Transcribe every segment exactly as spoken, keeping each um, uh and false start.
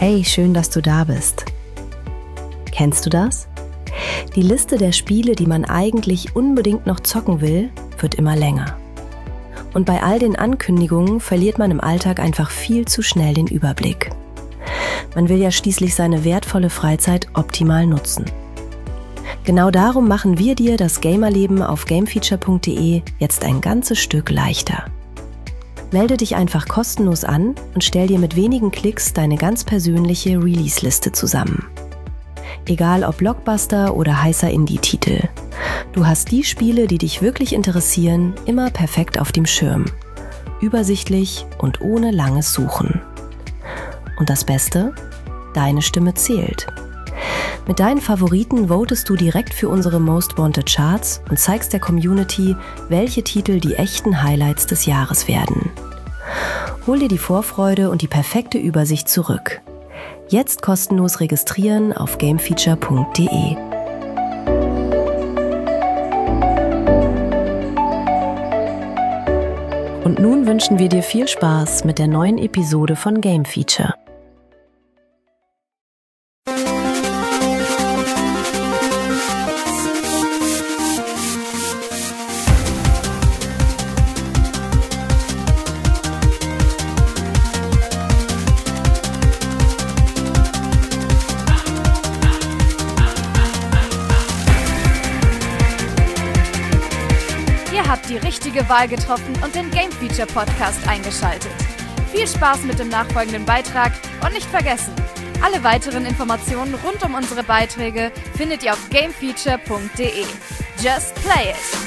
Hey, schön, dass du da bist. Kennst du das? Die Liste der Spiele, die man eigentlich unbedingt noch zocken will, wird immer länger. Und bei all den Ankündigungen verliert man im Alltag einfach viel zu schnell den Überblick. Man will ja schließlich seine wertvolle Freizeit optimal nutzen. Genau darum machen wir dir das Gamerleben auf gamefeature punkt de jetzt ein ganzes Stück leichter. Melde dich einfach kostenlos an und stell dir mit wenigen Klicks deine ganz persönliche Release-Liste zusammen. Egal ob Blockbuster oder heißer Indie-Titel. Du hast die Spiele, die dich wirklich interessieren, immer perfekt auf dem Schirm. Übersichtlich und ohne langes Suchen. Und das Beste? Deine Stimme zählt. Mit deinen Favoriten votest du direkt für unsere Most Wanted Charts und zeigst der Community, welche Titel die echten Highlights des Jahres werden. Hol dir die Vorfreude und die perfekte Übersicht zurück. Jetzt kostenlos registrieren auf gamefeature punkt de. Und nun wünschen wir dir viel Spaß mit der neuen Episode von Game Feature. Die richtige Wahl getroffen und den Game Feature Podcast eingeschaltet. Viel Spaß mit dem nachfolgenden Beitrag und nicht vergessen, alle weiteren Informationen rund um unsere Beiträge findet ihr auf gamefeature punkt de. Just play it!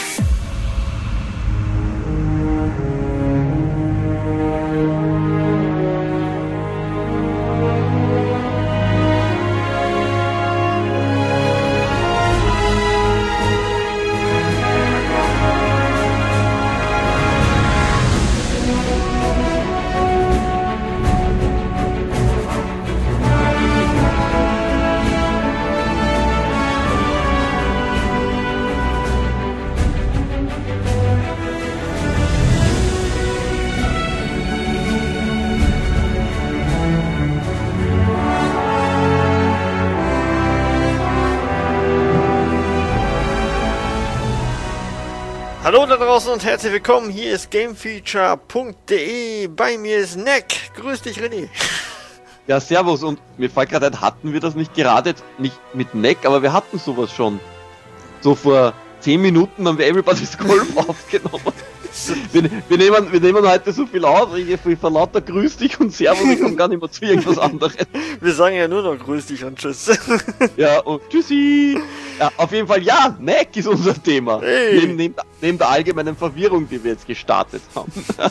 Hallo da draußen und herzlich willkommen, hier ist gamefeature punkt de, bei mir ist Neck, grüß dich René. Ja, servus, und mir fällt gerade ein, hatten wir das nicht gerade, nicht mit Neck, aber wir hatten sowas schon. So vor zehn Minuten haben wir Everybody's Golf aufgenommen. Wir, wir, nehmen, wir nehmen heute so viel aus, ich, ich verlauter grüß dich und servus, ich komme gar nicht mehr zu irgendwas anderes. Wir sagen ja nur noch grüß dich und tschüss. Ja, und tschüssi. Ja, auf jeden Fall, ja, Neck ist unser Thema. Hey. Neben, neben, neben der allgemeinen Verwirrung, die wir jetzt gestartet haben.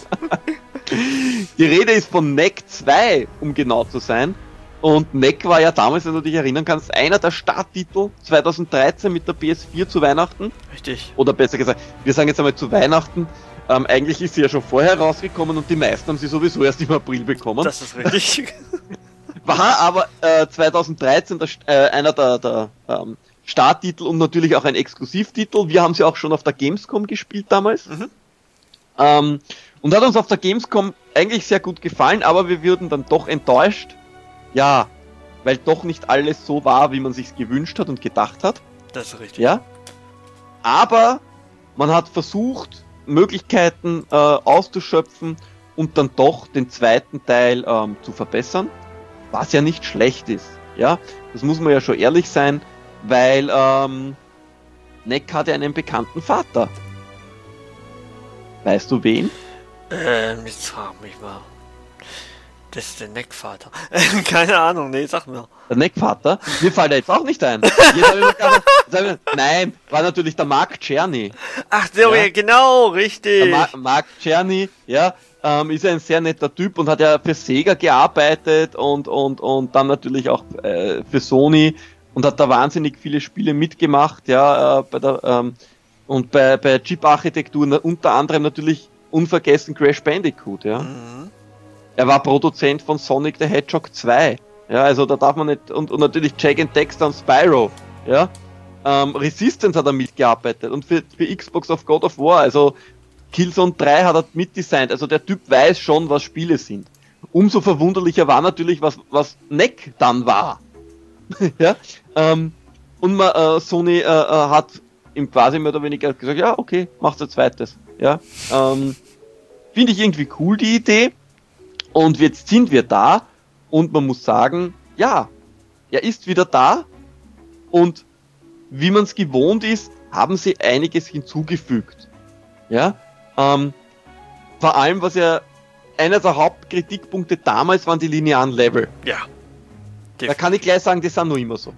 Die Rede ist von Neck zwei, um genau zu sein. Und Neck war ja damals, wenn du dich erinnern kannst, einer der Starttitel zwanzig dreizehn mit der P S vier zu Weihnachten. Richtig. Oder besser gesagt, wir sagen jetzt einmal zu Weihnachten. Ähm, eigentlich ist sie ja schon vorher rausgekommen und die meisten haben sie sowieso erst im April bekommen. Das ist richtig. War aber äh, zwanzig dreizehn der, äh, einer der, der ähm, Starttitel und natürlich auch ein Exklusivtitel. Wir haben sie auch schon auf der Gamescom gespielt damals. Mhm. Ähm, und hat uns auf der Gamescom eigentlich sehr gut gefallen, aber wir wurden dann doch enttäuscht. Ja, weil doch nicht alles so war, wie man sich's gewünscht hat und gedacht hat. Das ist richtig. Ja. Aber man hat versucht, Möglichkeiten äh, auszuschöpfen und dann doch den zweiten Teil ähm, zu verbessern, was ja nicht schlecht ist. Ja, das muss man ja schon ehrlich sein, weil ähm, Neck hat ja einen bekannten Vater. Weißt du wen? Ähm, jetzt frag mich mal. Das ist der Neckvater. Keine Ahnung, nee, sag mir. Der Neckvater? Mir fällt er jetzt auch nicht ein. Jetzt hab ich mir gerade, jetzt hab ich, nein, war natürlich der Mark Czerny. Ach, so, ja, genau, richtig. Der Ma- Mark Czerny, ja, ähm, ist ja ein sehr netter Typ und hat ja für Sega gearbeitet und, und, und dann natürlich auch äh, für Sony und hat da wahnsinnig viele Spiele mitgemacht, ja, äh, bei der, ähm, und bei, bei Chip-Architektur, unter anderem natürlich unvergessen Crash Bandicoot, ja. Mhm. Er war Produzent von Sonic the Hedgehog zwei. Ja, also da darf man nicht, und, und natürlich Jack and Dexter und Spyro, ja. Ähm, Resistance hat er mitgearbeitet und für, für Xbox of God of War, also Killzone drei hat er mitdesignt, also der Typ weiß schon, was Spiele sind. umso verwunderlicher war natürlich, was, was Neck dann war. ja, ähm, und man, äh, Sony äh, hat ihm quasi mehr oder weniger gesagt, ja, okay, macht's ein zweites. Ja, ähm, finde ich irgendwie cool, die Idee. Und jetzt sind wir da und man muss sagen, ja, er ist wieder da und wie man es gewohnt ist, haben sie einiges hinzugefügt. Ja, ähm, vor allem, was ja einer der Hauptkritikpunkte damals waren die linearen Level. Ja. Da kann ich gleich sagen, die sind noch immer so.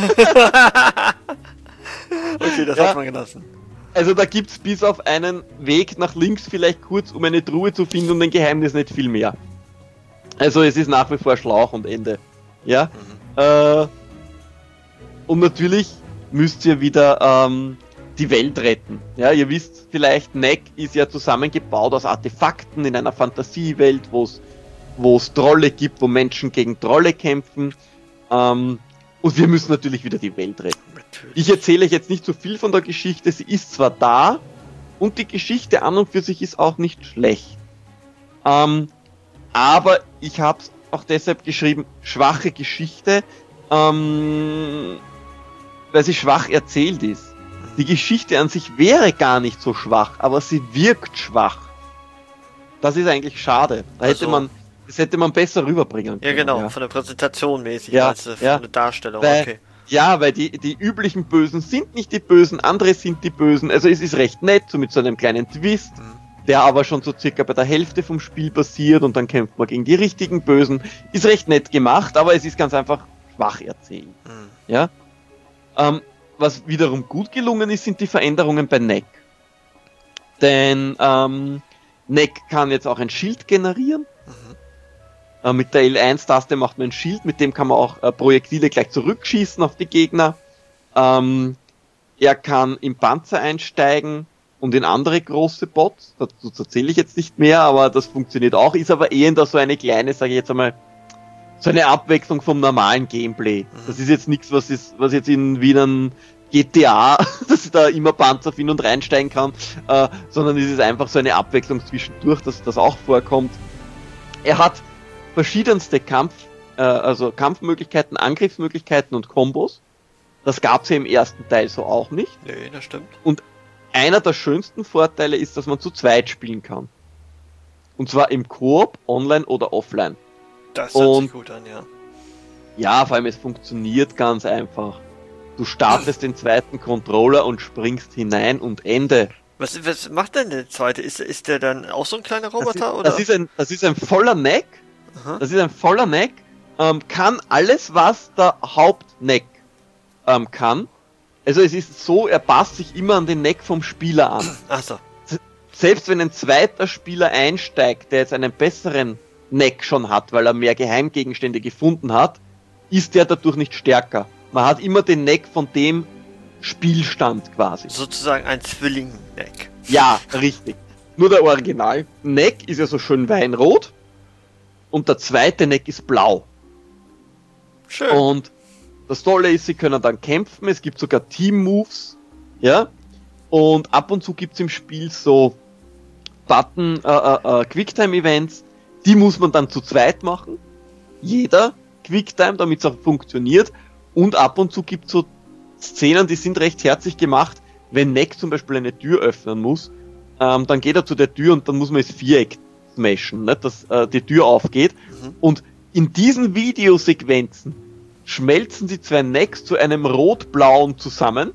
Okay, das ja, hat man gelassen. Also da gibt's bis auf einen Weg nach links vielleicht kurz, um eine Truhe zu finden und ein Geheimnis nicht viel mehr. Also es ist nach wie vor Schlauch und Ende. Ja. Mhm. Äh, und natürlich müsst ihr wieder ähm, die Welt retten. Ja, ihr wisst vielleicht, Neck ist ja zusammengebaut aus Artefakten in einer Fantasiewelt, wo es wo es Trolle gibt, wo Menschen gegen Trolle kämpfen. Ähm, und wir müssen natürlich wieder die Welt retten. Natürlich. Ich erzähle euch jetzt nicht so viel von der Geschichte, sie ist zwar da und die Geschichte an und für sich ist auch nicht schlecht. Ähm, aber ich habe es auch deshalb geschrieben, schwache Geschichte, ähm, weil sie schwach erzählt ist. Die Geschichte an sich wäre gar nicht so schwach, aber sie wirkt schwach. Das ist eigentlich schade. Da hätte also, man, das hätte man besser rüberbringen können. Ja, genau, ja. von der Präsentation mäßig, ja, als äh, von ja. der Darstellung, weil, okay. Ja, weil die, die üblichen Bösen sind nicht die Bösen, andere sind die Bösen. Also es ist recht nett, so mit so einem kleinen Twist, mhm. der aber schon so circa bei der Hälfte vom Spiel passiert und dann kämpft man gegen die richtigen Bösen. Ist recht nett gemacht, aber es ist ganz einfach schwach erzählt. Mhm. Ja. Ähm, was wiederum gut gelungen ist, sind die Veränderungen bei Neck. Denn ähm, Neck kann jetzt auch ein Schild generieren. Mhm. Äh, mit der L eins Taste macht man ein Schild, mit dem kann man auch äh, Projektile gleich zurückschießen auf die Gegner. Ähm, er kann im Panzer einsteigen und in andere große Bots. Dazu erzähle ich jetzt nicht mehr, aber das funktioniert auch. Ist aber eher da so eine kleine, sage ich jetzt einmal, so eine Abwechslung vom normalen Gameplay. Mhm. Das ist jetzt nichts, was ist, was jetzt in wie ein G T A, dass ich da immer Panzer finden und reinsteigen kann, äh, sondern es ist einfach so eine Abwechslung zwischendurch, dass das auch vorkommt. Er hat verschiedenste Kampf, äh, also Kampfmöglichkeiten, Angriffsmöglichkeiten und Kombos. Das gab's ja im ersten Teil so auch nicht. Nee, das stimmt. Und einer der schönsten Vorteile ist, dass man zu zweit spielen kann. Und zwar im Koop, online oder offline. Das hört und, sich gut an, ja. Ja, vor allem es funktioniert ganz einfach. Du startest den zweiten Controller und springst hinein und Ende. Was, was macht denn der zweite? Ist, ist der dann auch so ein kleiner Roboter? Das ist, oder? Das ist, ein, das ist ein voller Neck. Aha. Das ist ein voller Neck. Ähm, kann alles, was der Hauptneck ähm, kann. Also es ist so, er passt sich immer an den Neck vom Spieler an. Ach so. Selbst wenn ein zweiter Spieler einsteigt, der jetzt einen besseren Neck schon hat, weil er mehr Geheimgegenstände gefunden hat, ist der dadurch nicht stärker. Man hat immer den Neck von dem Spielstand quasi. Sozusagen ein Zwilling-Neck. Ja, richtig. Nur der Original-Neck ist ja so schön weinrot und der zweite Neck ist blau. Schön. Und das Tolle ist, sie können dann kämpfen, es gibt sogar Team-Moves, ja, und ab und zu gibt es im Spiel so Button, äh, äh, Quicktime-Events, die muss man dann zu zweit machen. Jeder Quicktime, damit es auch funktioniert. Und ab und zu gibt es so Szenen, die sind recht herzlich gemacht. Wenn Neck zum Beispiel eine Tür öffnen muss, ähm, dann geht er zu der Tür und dann muss man das Viereck smashen, ne, dass äh, die Tür aufgeht. Mhm. Und in diesen Videosequenzen schmelzen die zwei Necks zu einem rot-blauen zusammen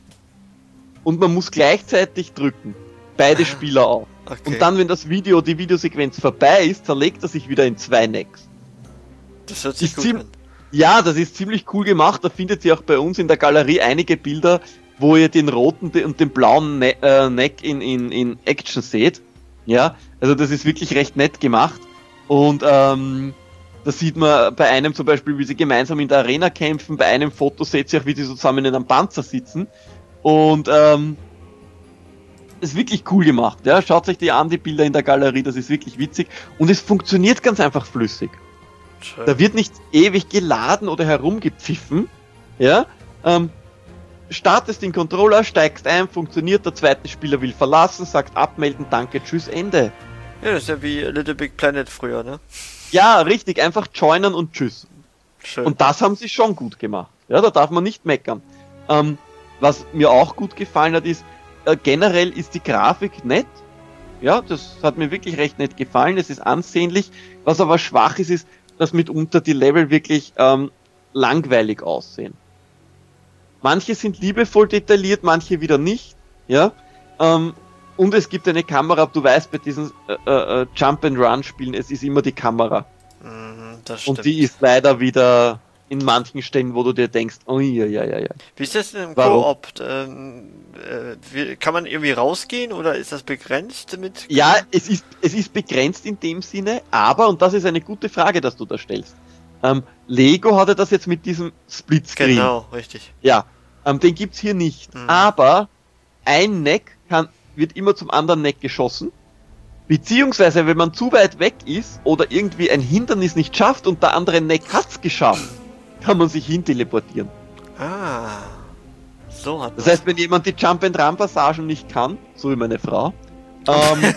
und man muss gleichzeitig drücken. Beide Spieler auf. Okay. Und dann, wenn das Video, die Videosequenz vorbei ist, zerlegt er sich wieder in zwei Necks. Das hört sich ist gut ziem- an. Ja, das ist ziemlich cool gemacht. Da findet ihr auch bei uns in der Galerie einige Bilder, wo ihr den roten und den blauen ne- äh, Neck in, in, in Action seht. Ja, also das ist wirklich recht nett gemacht. Und ähm, da sieht man bei einem zum Beispiel, wie sie gemeinsam in der Arena kämpfen. Bei einem Foto seht ihr auch, wie die so zusammen in einem Panzer sitzen. Und ähm, ist wirklich cool gemacht. Ja, schaut euch die an, die Bilder in der Galerie. Das ist wirklich witzig. Und es funktioniert ganz einfach flüssig. Schön. Da wird nicht ewig geladen oder herumgepfiffen. Ja, ähm, startest den Controller, steigst ein, funktioniert, der zweite Spieler will verlassen, sagt abmelden, danke, tschüss, Ende. Ja, das ist ja wie Little Big Planet früher, ne? Ja, richtig, einfach joinen und tschüss. Schön. Und das haben sie schon gut gemacht. Ja, da darf man nicht meckern. Ähm, was mir auch gut gefallen hat, ist, äh, generell ist die Grafik nett. Ja, das hat mir wirklich recht nett gefallen. Es ist ansehnlich. Was aber schwach ist, ist, dass mitunter die Level wirklich ähm, langweilig aussehen. Manche sind liebevoll detailliert, manche wieder nicht. Ja, ähm, und es gibt eine Kamera. Du weißt, bei diesen äh, äh, Jump-and-Run-Spielen, es ist immer die Kamera. Mhm, das stimmt. Und die ist leider wieder in manchen Stellen, wo du dir denkst, oh ja, ja, ja, ja. Wie ist das denn im Warum? Koop? Ähm, äh, wie, kann man irgendwie rausgehen oder ist das begrenzt mit? Ja, es ist, es ist begrenzt in dem Sinne, aber, und das ist eine gute Frage, dass du da stellst, ähm, Lego hatte das jetzt mit diesem Splitscreen. Genau, richtig. Ja, ähm, den gibt's hier nicht. Mhm. Aber ein Neck kann, wird immer zum anderen Neck geschossen. Beziehungsweise, wenn man zu weit weg ist oder irgendwie ein Hindernis nicht schafft und der andere Neck hat's geschafft, kann man sich hin teleportieren. Ah, so hat Das heißt, wenn jemand die Jump-and-Run-Passagen nicht kann, so wie meine Frau, ähm,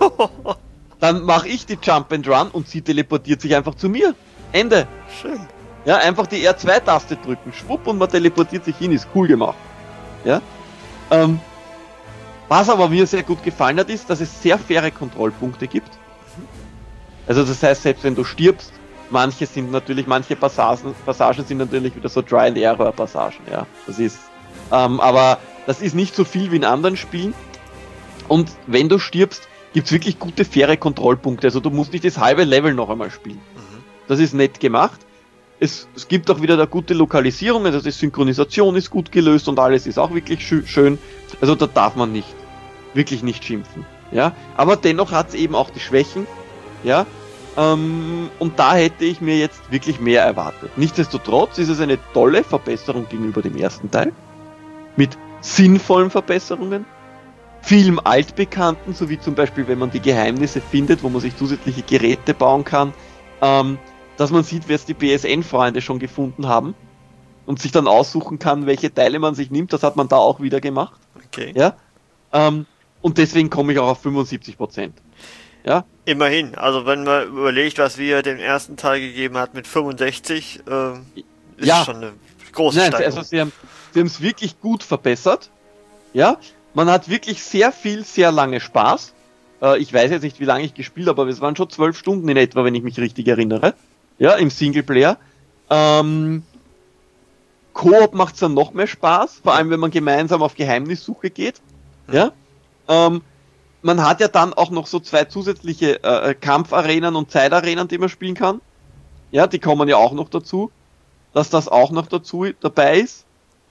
dann mache ich die Jump-and-Run und sie teleportiert sich einfach zu mir. Ende. Schön. Ja, einfach die R zwei Taste drücken, schwupp, und man teleportiert sich hin, ist cool gemacht. Ja. Ähm, was aber mir sehr gut gefallen hat, ist, dass es sehr faire Kontrollpunkte gibt. Also das heißt, selbst wenn du stirbst, manche sind natürlich, manche Passagen, Passagen sind natürlich wieder so Trial-and-Error-Passagen, ja. Das ist, ähm, aber das ist nicht so viel wie in anderen Spielen. Und wenn du stirbst, gibt's wirklich gute, faire Kontrollpunkte. Also du musst nicht das halbe Level noch einmal spielen. Mhm. Das ist nett gemacht. Es, es gibt auch wieder eine gute Lokalisierung, also die Synchronisation ist gut gelöst und alles ist auch wirklich schö schön. Also da darf man nicht, wirklich nicht schimpfen. Ja, aber dennoch hat's eben auch die Schwächen. Ja, ähm, und da hätte ich mir jetzt wirklich mehr erwartet. Nichtsdestotrotz ist es eine tolle Verbesserung gegenüber dem ersten Teil. Mit sinnvollen Verbesserungen. Vielem Altbekannten, so wie zum Beispiel, wenn man die Geheimnisse findet, wo man sich zusätzliche Geräte bauen kann. Ähm, dass man sieht, wer es die P S N-Freunde schon gefunden haben und sich dann aussuchen kann, welche Teile man sich nimmt. Das hat man da auch wieder gemacht. Okay. Ja. Ähm, und deswegen komme ich auch auf fünfundsiebzig Prozent. Ja. Immerhin, also wenn man überlegt, was wir dem ersten Teil gegeben hat mit fünfundsechzig, äh, ist Ja. schon eine große Nein, Steigerung. also sie haben sie haben es wirklich gut verbessert. Ja. Man hat wirklich sehr viel, sehr lange Spaß. Äh, ich weiß jetzt nicht, wie lange ich gespielt habe, aber es waren schon zwölf Stunden in etwa, wenn ich mich richtig erinnere. Ja, im Singleplayer. Ähm, Koop macht's dann noch mehr Spaß, vor allem wenn man gemeinsam auf Geheimnissuche geht. Ja. Ähm, man hat ja dann auch noch so zwei zusätzliche äh, Kampfarenen und Zeitarenen, die man spielen kann. Ja, die kommen ja auch noch dazu, dass das auch noch dazu dabei ist.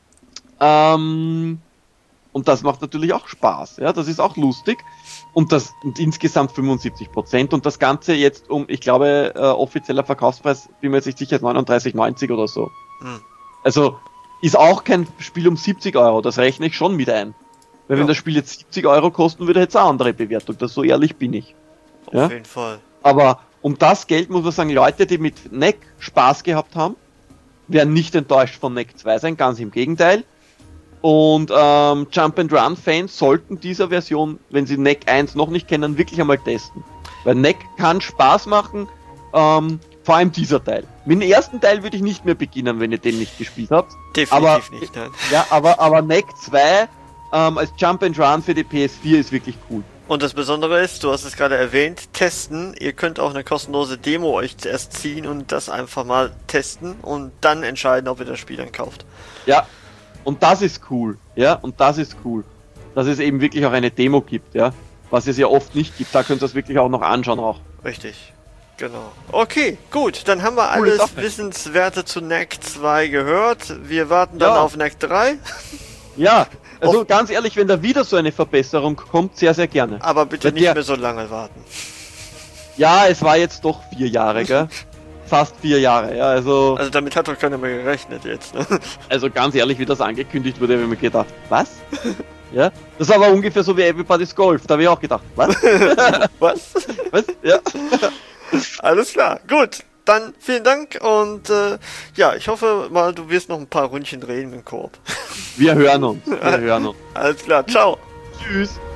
Ähm, und das macht natürlich auch Spaß. Ja, das ist auch lustig. Und das und insgesamt fünfundsiebzig Prozent und das Ganze jetzt um, ich glaube, äh, offizieller Verkaufspreis, bin mir jetzt nicht sicher, neununddreißig neunzig oder so. Hm. Also ist auch kein Spiel um siebzig Euro, das rechne ich schon wieder ein. Weil Ja. wenn das Spiel jetzt siebzig Euro kosten würde, hätte es eine andere Bewertung, das so ehrlich bin ich. Auf Ja? jeden Fall. Aber um das Geld muss man sagen, Leute, die mit N E C Spaß gehabt haben, werden nicht enttäuscht von N E C zwei sein, ganz im Gegenteil. Und ähm, Jump-and-Run-Fans sollten dieser Version, wenn sie N E C eins noch nicht kennen, wirklich einmal testen. Weil N E C kann Spaß machen, ähm, vor allem dieser Teil. Mit dem ersten Teil würde ich nicht mehr beginnen, wenn ihr den nicht gespielt habt. Definitiv Aber- nicht, nein. Ja, aber, aber N E C zwei ähm, als Jump-and-Run für die P S vier ist wirklich cool. Und das Besondere ist, du hast es gerade erwähnt, testen. Ihr könnt auch eine kostenlose Demo euch zuerst ziehen und das einfach mal testen und dann entscheiden, ob ihr das Spiel dann kauft. Ja, und das ist cool, ja, und das ist cool, dass es eben wirklich auch eine Demo gibt, ja, was es ja oft nicht gibt, da könnt ihr das wirklich auch noch anschauen auch. Richtig. Genau. Okay, gut, dann haben wir Coole alles Sache. Wissenswerte zu N E C zwei gehört. Wir warten dann Ja. auf N E C drei, Ja, also ganz ehrlich, wenn da wieder so eine Verbesserung kommt, sehr, sehr gerne. aber bitte Weil nicht der- mehr so lange warten. Ja, es war jetzt doch vier Jahre, gell? Fast vier Jahre, ja, also, Also damit hat doch keiner mehr gerechnet jetzt, ne? also ganz ehrlich, wie das angekündigt wurde, habe ich mir gedacht, was? Ja, das war aber ungefähr so wie Everybody's Golf, da habe ich auch gedacht, was? Was? Was? Ja. Alles klar, gut. Dann vielen Dank und äh, ja, ich hoffe mal, du wirst noch ein paar Ründchen drehen mit dem Koop. Wir hören uns, wir hören uns. Alles klar, ciao. Tschüss.